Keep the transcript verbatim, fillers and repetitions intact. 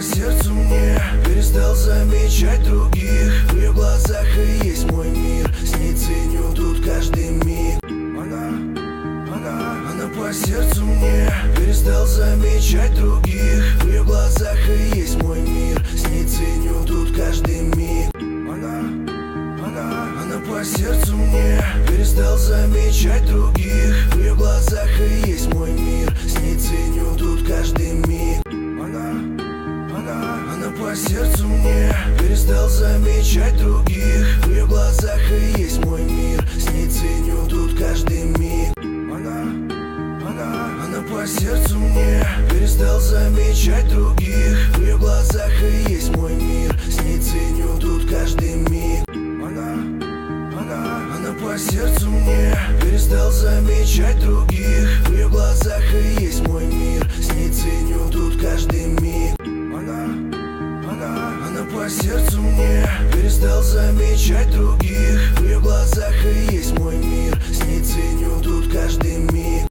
сердцу мне перестал замечать других. В ее глазах и есть мой мир, с ней ценю тут каждый миг. Она, она, она по сердцу мне перестал замечать других. В ее глазах и есть мой мир, с ней ценю тут каждый миг. Она, она, она по сердцу мне перестал замечать других. В ее глазах и есть мой мир, с ней ценю тут каждый миг. Она, она, она по сердцу мне перестал замечать других. В ее глазах и есть мой мир, с ней ценю тут каждый миг. Она, она, она по сердцу мне перестал замечать других. В ее глазах и есть мой мир, с ней ценю тут каждый миг. Она, она, она по сердцу мне перестал замечать других. В ее глазах и есть мой мир, с ней ценю тут каждый миг. Она, она, она по сердцу мне перестал замечать других.